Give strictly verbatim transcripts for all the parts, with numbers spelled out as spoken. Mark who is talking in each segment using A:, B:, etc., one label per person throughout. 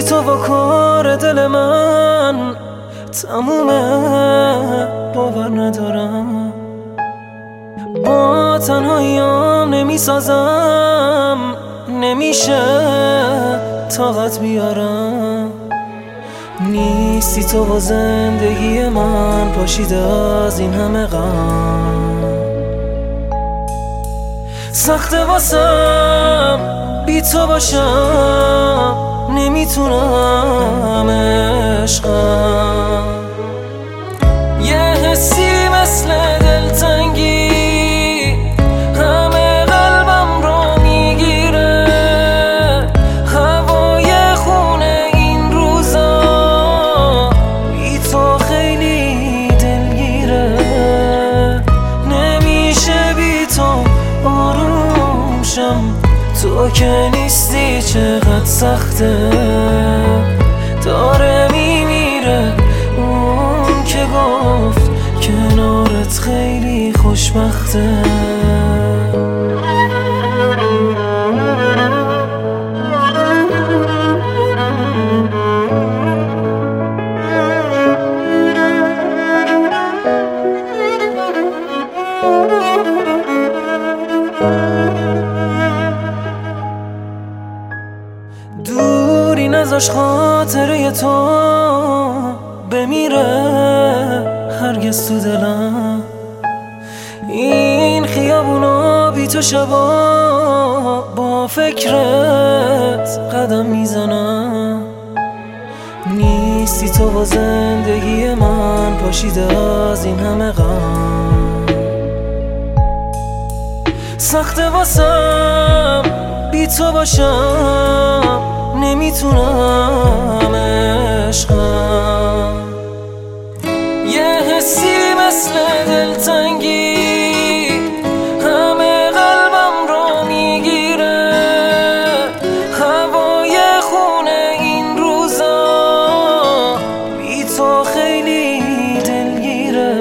A: بی تو و کار دل من تمومه، باور ندارم با تنهاییام نمی سازم، نمیشه طاقت بیارم. نیستی تو و زندگی من پاشیده از این همه غم. سخته واسم بی تو باشم، نمیتونم عشقم. یه حسی مثل دلتنگی همه قلبم رو میگیره، هوای خونه این روزا بی تو خیلی دلگیره. نمیشه بی تو آروم شم، تو که نیستی چقدر سخته. داره میمیره اون که گفت کنارت خیلی خوشبخته. دوری نذاش خاطره تو بمیره هرگز تو دلم. این خیابونا بی تو شبا با فکرت قدم میزنم. نیستی تو و زندگی من پاشیده از این همه غم. سخته واسم بی تو باشم، نمیتونم عشقم. یه حسی مثل دلتنگی همه قلبم رو میگیره، هوای خونه این روزا بی تو خیلی دلگیره.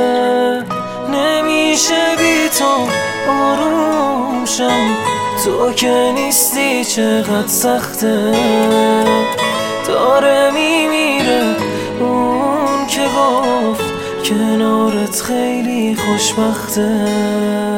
A: نمیشه بی تو آروم شم، تو که نیستی چقدر سخته. داره میمیره اون که گفت کنارت خیلی خوشبخته.